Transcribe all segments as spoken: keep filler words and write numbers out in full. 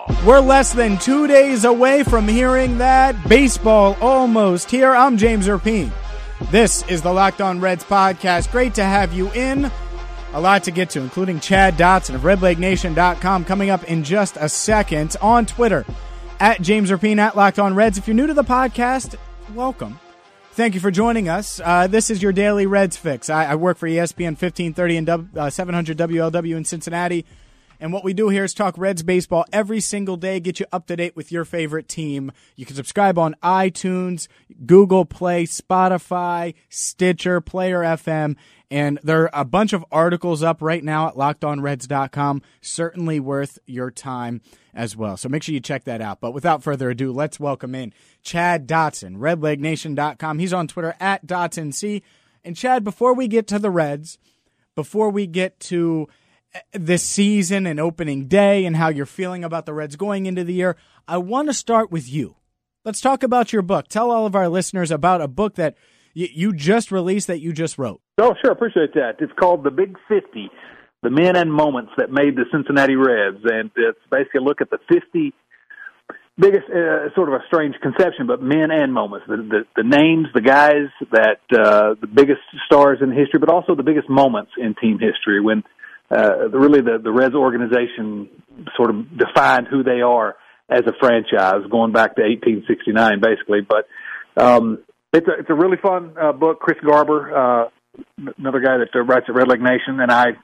We're less than two days away from hearing that. Baseball almost here. I'm James Erpine. This is the Locked On Reds podcast. Great to have you in. A lot to get to, including Chad Dotson of Red Leg Nation dot com coming up in just a second. On Twitter, at James Erpine, at Locked On Reds. If you're new to the podcast, welcome. Thank you for joining us. Uh, this is your daily Reds fix. I, I work for E S P N fifteen thirty and uh, seven hundred W L W in Cincinnati. And what we do here is talk Reds baseball every single day, get you up to date with your favorite team. You can subscribe on iTunes, Google Play, Spotify, Stitcher, Player F M. And there are a bunch of articles up right now at locked on reds dot com. Certainly worth your time as well. So make sure you check that out. But without further ado, let's welcome in Chad Dotson, Red Leg Nation dot com. He's on Twitter at DotsonC. And Chad, before we get to the Reds, before we get to this season and opening day and how you're feeling about the Reds going into the year, I want to start with you. Let's talk about your book. Tell all of our listeners about a book that y- you just released, that you just wrote. Oh, sure. Appreciate that. It's called The Big fifty, The Men and Moments That Made the Cincinnati Reds. And it's basically a look at the fifty biggest, uh, sort of a strange conception, but men and moments. The, the, the names, the guys that, uh, the biggest stars in history, but also the biggest moments in team history when Uh, really, the, the Reds organization sort of defined who they are as a franchise, going back to eighteen sixty-nine, basically. But um, it's a it's a really fun uh, book. Chris Garber, uh, another guy that uh, writes at Red Leg Nation, and I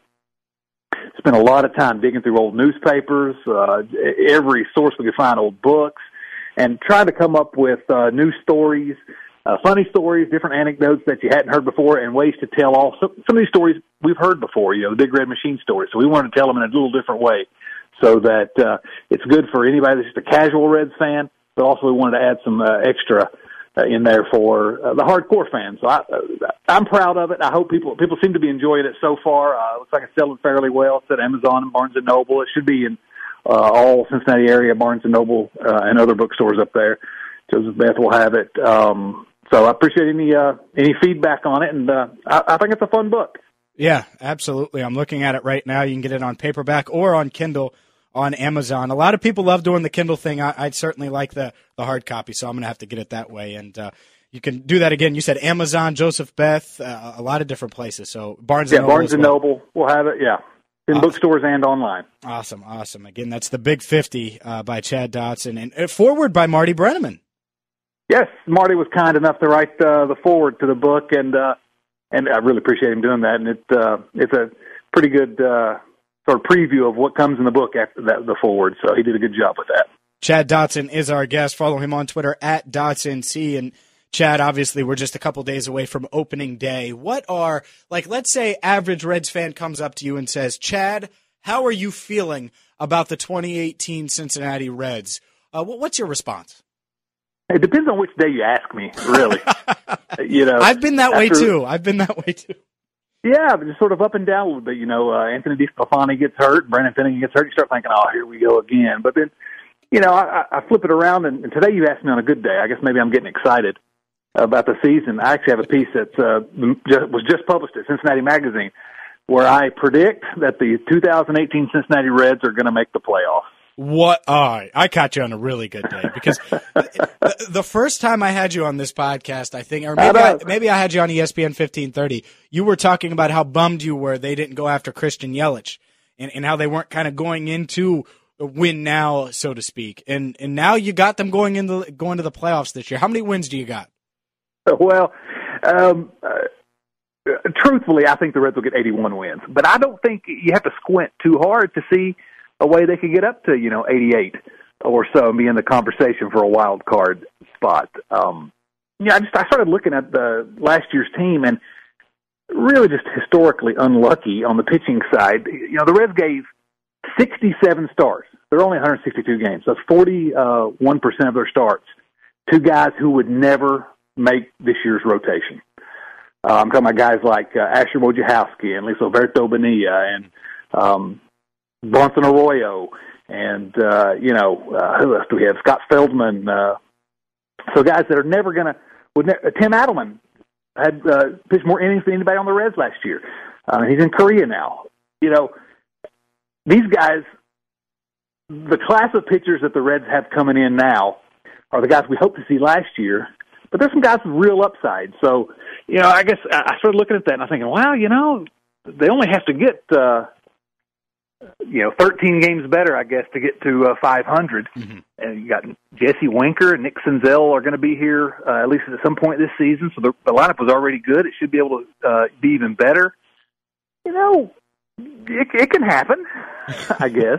spent a lot of time digging through old newspapers, uh, every source we could find, old books, and trying to come up with uh, new stories. Uh, funny stories, different anecdotes that you hadn't heard before, and ways to tell all some, some of these stories we've heard before, you know, the Big Red Machine story. So we wanted to tell them in a little different way so that uh, it's good for anybody that's just a casual Reds fan, but also we wanted to add some uh, extra uh, in there for uh, the hardcore fans. So I, uh, I'm proud of it. I hope people people seem to be enjoying it so far. Uh, looks like it's selling fairly well. It's at Amazon and Barnes and Noble. It should be in uh, all Cincinnati area Barnes and Noble uh, and other bookstores up there. Joseph Beth will have it. Um, So I appreciate any uh, any feedback on it, and uh, I, I think it's a fun book. Yeah, absolutely. I'm looking at it right now. You can get it on paperback or on Kindle on Amazon. A lot of people love doing the Kindle thing. I, I'd certainly like the, the hard copy, so I'm going to have to get it that way. And uh, you can do that again. You said Amazon, Joseph Beth, uh, a lot of different places. So Barnes yeah, and Noble. Barnes and well. Noble will have it. Yeah, in awesome. Bookstores and online. Awesome, awesome. Again, that's The Big fifty uh, by Chad Dotson, and uh, forward by Marty Brennaman. Yes, Marty was kind enough to write uh, the foreword to the book, and uh, and I really appreciate him doing that. And it uh, it's a pretty good uh, sort of preview of what comes in the book after that, the foreword. So he did a good job with that. Chad Dotson is our guest. Follow him on Twitter at DotsonC. And Chad, obviously, we're just a couple days away from opening day. What are, like, let's say average Reds fan comes up to you and says, Chad, how are you feeling about the twenty eighteen Cincinnati Reds? Uh, what's your response? It depends on which day you ask me, really. you know, I've been that after, way too. I've been that way too. Yeah, but just sort of up and down a little bit. You know, uh, Anthony DeSclafani gets hurt, Brandon Finnegan gets hurt. You start thinking, oh, here we go again. But then, you know, I, I flip it around, and, and today you asked me on a good day. I guess maybe I'm getting excited about the season. I actually have a piece that uh, just, was just published at Cincinnati Magazine where I predict that the two thousand eighteen Cincinnati Reds are going to make the playoffs. What? All right. I caught you on a really good day because the, the first time I had you on this podcast, I think, or maybe I, maybe I had you on E S P N fifteen thirty, you were talking about how bummed you were they didn't go after Christian Yelich and, and how they weren't kind of going into a win now, so to speak. And and now you got them going into going to the playoffs this year. How many wins do you got? Well, um, uh, truthfully, I think the Reds will get eighty-one wins, but I don't think you have to squint too hard to see a way they could get up to, you know, eighty-eight or so and be in the conversation for a wild card spot. Um, yeah, I just I started looking at the last year's team and really just historically unlucky on the pitching side. You know, the Reds gave sixty-seven starts. There are only one hundred sixty-two games. So that's forty-one percent of their starts to guys who would never make this year's rotation. Uh, I'm talking about guys like uh, Asher Wojciechowski and Luis Alberto Bonilla and um, Bronson Arroyo, and, uh, you know, uh, who else do we have? Scott Feldman. Uh, so guys that are never going to ne- – Tim Adelman had uh, pitched more innings than anybody on the Reds last year. Uh, he's in Korea now. You know, these guys the class of pitchers that the Reds have coming in now are the guys we hoped to see last year, but there's some guys with real upside. So, you know, I guess I started looking at that and I'm thinking, wow, you know, they only have to get, uh, you know, thirteen games better, I guess, to get to uh, five hundred. Mm-hmm. And you got Jesse Winker and Nick Senzel are going to be here uh, at least at some point this season. So the, the lineup was already good. It should be able to uh, be even better. You know, it, it can happen, I guess.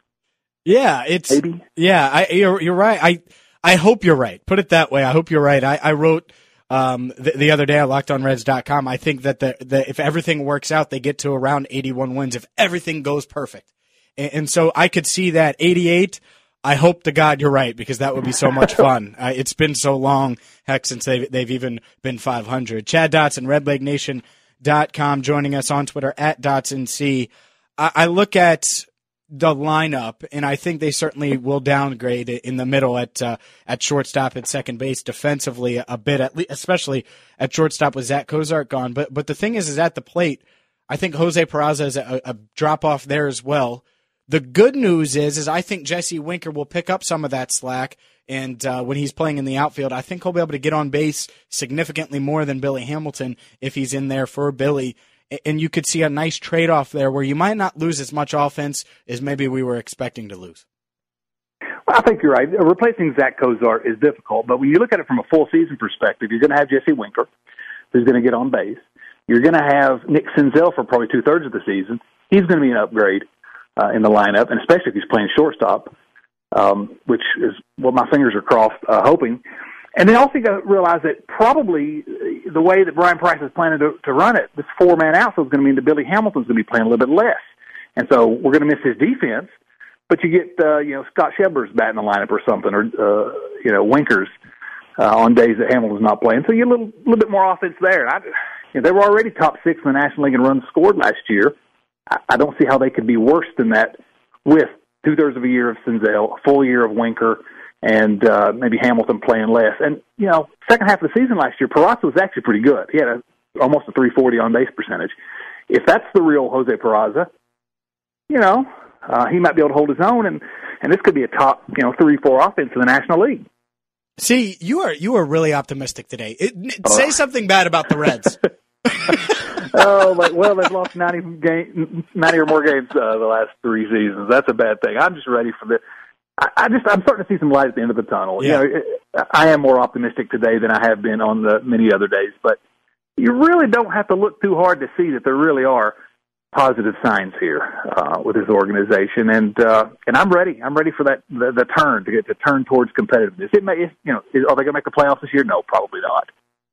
Yeah, it's Maybe. yeah. I, you're you're right. I I hope you're right. Put it that way. I hope you're right. I, I wrote um, the, the other day at locked on reds dot com. I think that the, the if everything works out, they get to around eighty-one wins if everything goes perfect. And, and so I could see that eighty-eight. I hope to God you're right, because that would be so much fun. Uh, it's been so long, heck, since they've they've even been five hundred. Chad Dotson, red leg nation dot com, joining us on Twitter at DotsonC. I, I look at the lineup, and I think they certainly will downgrade it in the middle at uh, at shortstop and second base defensively a bit, at least, especially at shortstop with Zach Cozart gone. But but the thing is, is at the plate, I think Jose Peraza is a, a drop off there as well. The good news is, is I think Jesse Winker will pick up some of that slack, and uh, when he's playing in the outfield, I think he'll be able to get on base significantly more than Billy Hamilton if he's in there for Billy. And you could see a nice trade-off there where you might not lose as much offense as maybe we were expecting to lose. Well, I think you're right. Replacing Zach Cozart is difficult, but when you look at it from a full season perspective, you're going to have Jesse Winker, who's going to get on base. You're going to have Nick Senzel for probably two-thirds of the season. He's going to be an upgrade uh, in the lineup, and especially if he's playing shortstop, um, which is what my fingers are crossed, uh, hoping. And then also you got to realize that probably the way that Brian Price is planning to, to run it, this four-man outfield is going to mean that Billy Hamilton's going to be playing a little bit less. And so we're going to miss his defense, but you get, uh, you know, Scott Shebler's batting the lineup or something, or, uh, you know, Winker's uh, on days that Hamilton's not playing. So you get a little, little bit more offense there. And I, you know, they were already top six in the National League in runs scored last year. I, I don't see how they could be worse than that with two-thirds of a year of Senzel, a full year of Winker, and uh, maybe Hamilton playing less. And, you know, second half of the season last year, Peraza was actually pretty good. He had a, almost a three forty on-base percentage. If that's the real Jose Peraza, you know, uh, he might be able to hold his own, and, and this could be a top, you know, three four offense in the National League. See, you are you are really optimistic today. It, uh, say something bad about the Reds. oh, but, well, they've lost ninety, game, ninety or more games uh, the last three seasons. That's a bad thing. I'm just ready for the I, I just, I'm starting to see some light at the end of the tunnel. Yeah. You know, I am more optimistic today than I have been on the many other days, but you really don't have to look too hard to see that there really are positive signs here uh, with this organization, and uh, and I'm ready. I'm ready for that the, the turn to get to turn towards competitiveness. It may, you know, are they going to make the playoffs this year? No, probably not.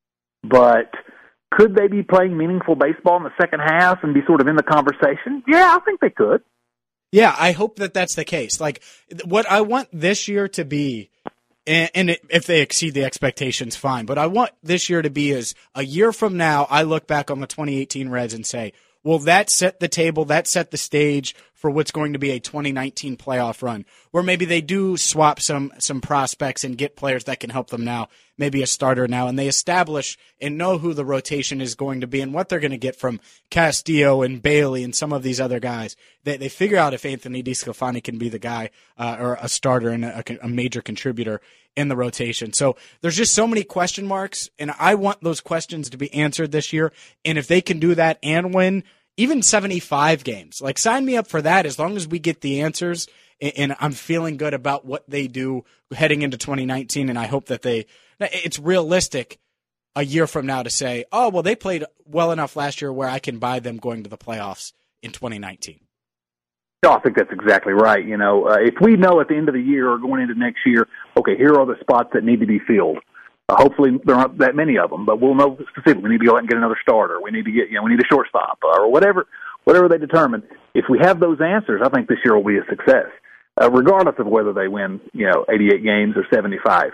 But could they be playing meaningful baseball in the second half and be sort of in the conversation? Yeah, I think they could. Yeah, I hope that that's the case. Like, what I want this year to be, and, and it, if they exceed the expectations, fine. But I want this year to be is a year from now, I look back on the twenty eighteen Reds and say, well, that set the table, that set the stage for what's going to be a twenty nineteen playoff run, where maybe they do swap some some prospects and get players that can help them now, maybe a starter now, and they establish and know who the rotation is going to be and what they're going to get from Castillo and Bailey and some of these other guys. They they figure out if Anthony DeSclafani can be the guy uh, or a starter and a, a major contributor in the rotation. So there's just so many question marks, and I want those questions to be answered this year. And if they can do that and win even seventy-five games, like sign me up for that as long as we get the answers. And, and I'm feeling good about what they do heading into twenty nineteen. And I hope that they, it's realistic a year from now to say, oh, well, they played well enough last year where I can buy them going to the playoffs in twenty nineteen. No, I think that's exactly right. You know, uh, if we know at the end of the year or going into next year, okay, here are the spots that need to be filled. Uh, hopefully there aren't that many of them, but we'll know specifically. We need to go out and get another starter. We need to get, you know, we need a shortstop uh, or whatever, whatever they determine. If we have those answers, I think this year will be a success, uh, regardless of whether they win, you know, eighty-eight games or seventy-five.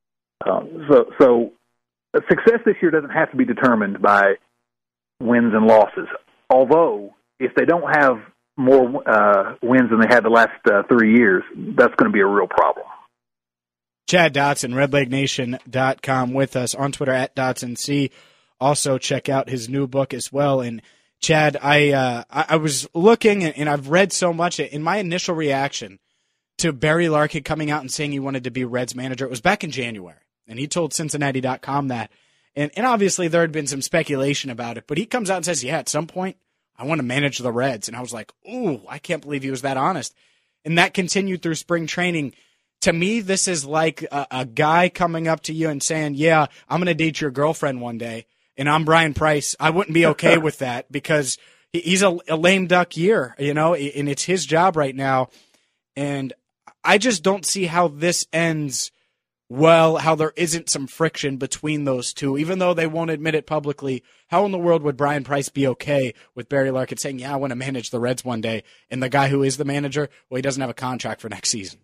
Um, so, so success this year doesn't have to be determined by wins and losses. Although, if they don't have more uh, wins than they had the last uh, three years, that's going to be a real problem. Chad Dotson, red leg nation dot com with us on Twitter at DotsonC. Also check out his new book as well. And Chad, I uh, I was looking and I've read so much. And my initial reaction to Barry Larkin coming out and saying he wanted to be Reds manager. It was back in January, and he told Cincinnati dot com that. And, and obviously there had been some speculation about it, but he comes out and says, yeah, at some point I want to manage the Reds. And I was like, ooh, I can't believe he was that honest. And that continued through spring training. To me, this is like a, a guy coming up to you and saying, yeah, I'm going to date your girlfriend one day, and I'm Brian Price. I wouldn't be okay with that because he, he's a, a lame duck year, you know, and it's his job right now. And I just don't see how this ends well, how there isn't some friction between those two, even though they won't admit it publicly. How in the world would Brian Price be okay with Barry Larkin saying, yeah, I want to manage the Reds one day, and the guy who is the manager, well, he doesn't have a contract for next season?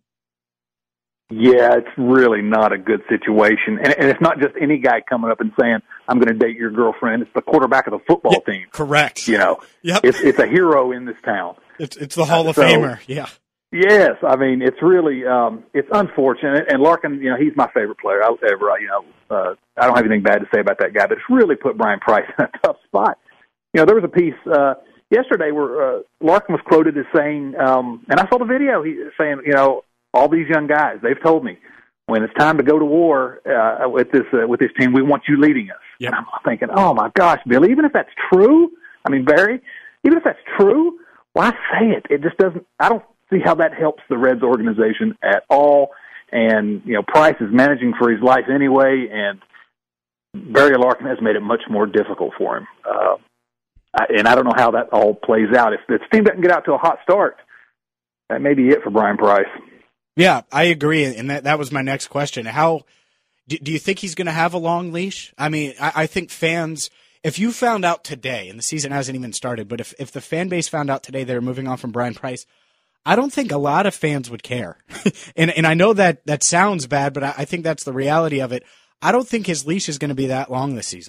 Yeah, it's really not a good situation. And, and it's not just any guy coming up and saying, I'm going to date your girlfriend. It's the quarterback of the football yeah, team. Correct. You know, yep. it's, it's a hero in this town. It's, it's the Hall of so, Famer, yeah. Yes, I mean it's really um, it's unfortunate, and Larkin, you know, he's my favorite player I ever. You know, uh, I don't have anything bad to say about that guy, but it's really put Brian Price in a tough spot. You know, there was a piece uh, yesterday where uh, Larkin was quoted as saying, um, and I saw the video. He saying, you know, all these young guys, they've told me when it's time to go to war uh, with this uh, with this team, we want you leading us. Yep. And I'm thinking, oh my gosh, Billy, even if that's true, I mean Barry, even if that's true, why say it? It just doesn't. I don't. see how that helps the Reds organization at all. And, you know, Price is managing for his life anyway, and Barry Larkin has made it much more difficult for him. Uh, and I don't know how that all plays out. If this team doesn't get out to a hot start, that may be it for Brian Price. Yeah, I agree. And that, that was my next question. How do, do you think he's going to have a long leash? I mean, I, I think fans, if you found out today, and the season hasn't even started, but if, if the fan base found out today they're moving on from Brian Price, I don't think a lot of fans would care. and and I know that that sounds bad, but I, I think that's the reality of it. I don't think his leash is going to be that long this season.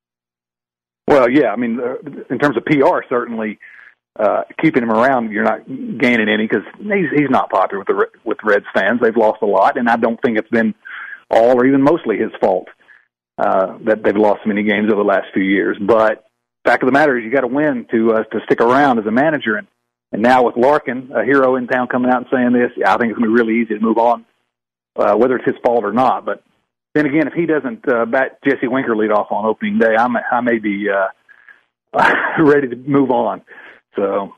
Well, yeah, I mean, uh, in terms of P R, certainly uh, keeping him around, you're not gaining any because he's, he's not popular with the with Reds fans. They've lost a lot, and I don't think it's been all or even mostly his fault uh, that they've lost so many games over the last few years. But fact of the matter is you got to win to uh, to stick around as a manager. And And now with Larkin, a hero in town, coming out and saying this, yeah, I think it's going to be really easy to move on, uh, whether it's his fault or not. But then again, if he doesn't uh, bat Jesse Winker lead off on opening day, I may, I may be uh, ready to move on. So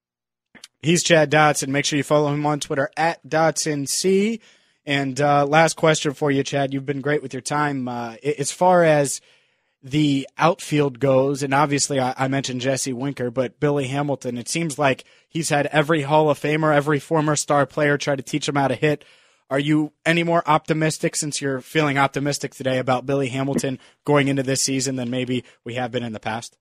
he's Chad Dotson. Make sure you follow him on Twitter at DotsonC. And uh, last question for you, Chad. You've been great with your time. Uh, as far as the outfield goes, and obviously I, I mentioned Jesse Winker, but Billy Hamilton, it seems like he's had every Hall of Famer, every former star player try to teach him how to hit. Are you any more optimistic, since you're feeling optimistic today, about Billy Hamilton going into this season than maybe we have been in the past?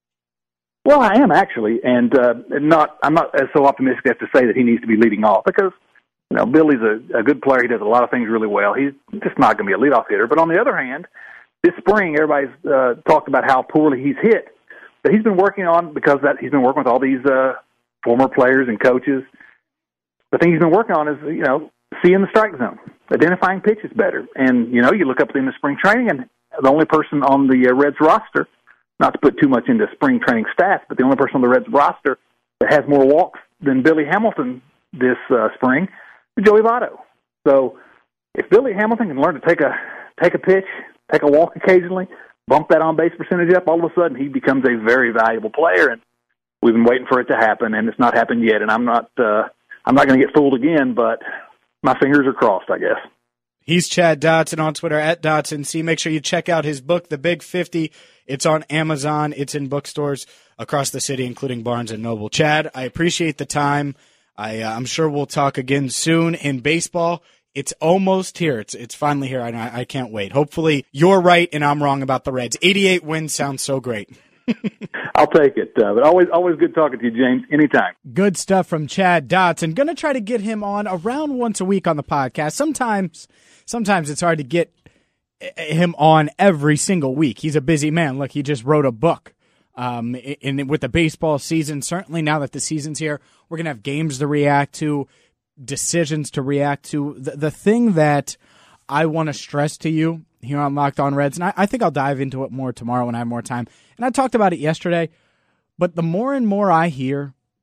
Well, I am actually, and uh, not. I'm not as so optimistic as to say that he needs to be leading off because, you know, Billy's a, a good player. He does a lot of things really well. He's just not going to be a leadoff hitter. But on the other hand, this spring, everybody's uh, talked about how poorly he's hit. But he's been working on, because that he's been working with all these uh, former players and coaches. The thing he's been working on is, you know, seeing the strike zone, identifying pitches better. And, you know, you look up in the spring training, and the only person on the uh, Reds roster, not to put too much into spring training stats, but the only person on the Reds roster that has more walks than Billy Hamilton this uh, spring is Joey Votto. So if Billy Hamilton can learn to take a take a pitch, take a walk occasionally, bump that on-base percentage up, all of a sudden he becomes a very valuable player. And we've been waiting for it to happen, and it's not happened yet. And I'm not uh, I'm not going to get fooled again, but my fingers are crossed, I guess. He's Chad Dotson on Twitter at DotsonC. Make sure you check out his book, The Big fifty. It's on Amazon. It's in bookstores across the city, including Barnes and Noble. Chad, I appreciate the time. I, uh, I'm sure we'll talk again soon. In baseball, it's almost here. It's it's finally here, and I, I can't wait. Hopefully you're right and I'm wrong about the Reds. eighty-eight wins sounds so great. I'll take it. Uh, but always always good talking to you, James. Anytime. Good stuff from Chad Dotson. Going to try to get him on around once a week on the podcast. Sometimes, sometimes it's hard to get him on every single week. He's a busy man. Look, he just wrote a book. Um, and with the baseball season, certainly now that the season's here, we're going to have games to react to, decisions to react to. The, the thing that I want to stress to you here on Locked On Reds, and I, I think I'll dive into it more tomorrow when I have more time, and I talked about it yesterday, but the more and more I hear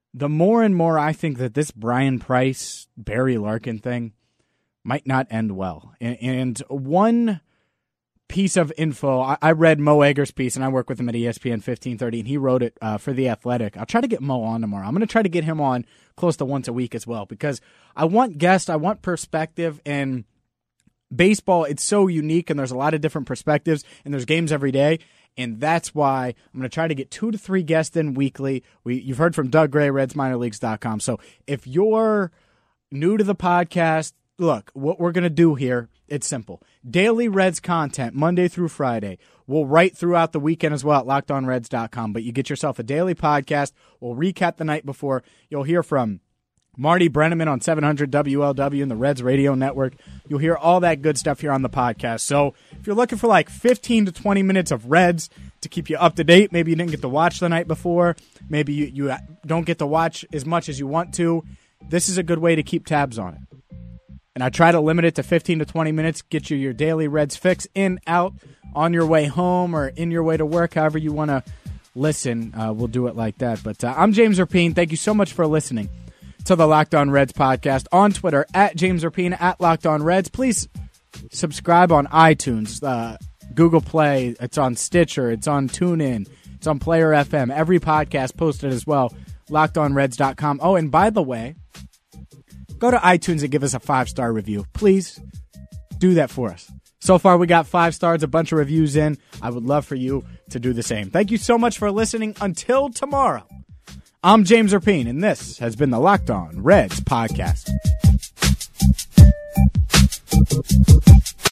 the more and more I think that this Brian Price, Barry Larkin thing might not end well. And, and one piece of info, I, I read Mo Egger's piece, and I work with him at E S P N fifteen thirty, and he wrote it uh, for The Athletic. I'll try to get Mo on tomorrow. I'm going to try to get him on close to once a week as well, because I want guests, I want perspective, and baseball, it's so unique, and there's a lot of different perspectives, and there's games every day. And that's why I'm going to try to get two to three guests in weekly. We, you've heard from Doug Gray, Reds Minor Leagues dot com. So if you're new to the podcast, look, what we're going to do here, it's simple. Daily Reds content, Monday through Friday. We'll write throughout the weekend as well at locked on reds dot com. But you get yourself a daily podcast. We'll recap the night before. You'll hear from Marty Brenneman on seven hundred W L W and the Reds Radio Network. You'll hear all that good stuff here on the podcast. So if you're looking for like fifteen to twenty minutes of Reds to keep you up to date, maybe you didn't get to watch the night before, maybe you, you don't get to watch as much as you want to, this is a good way to keep tabs on it. And I try to limit it to fifteen to twenty minutes, get you your daily Reds fix in, out, on your way home or in your way to work, however you want to listen. Uh, we'll do it like that. But uh, I'm James Rapien. Thank you so much for listening to the Locked On Reds podcast. On Twitter, at James Rapien, at Locked On Reds. Please subscribe on iTunes, uh, Google Play. It's on Stitcher. It's on TuneIn. It's on Player F M. Every podcast posted as well, locked on reds dot com. Oh, and by the way, go to iTunes and give us a five-star review. Please do that for us. So far, we got five stars, a bunch of reviews in. I would love for you to do the same. Thank you so much for listening. Until tomorrow, I'm James Rapien, and this has been the Locked On Reds podcast.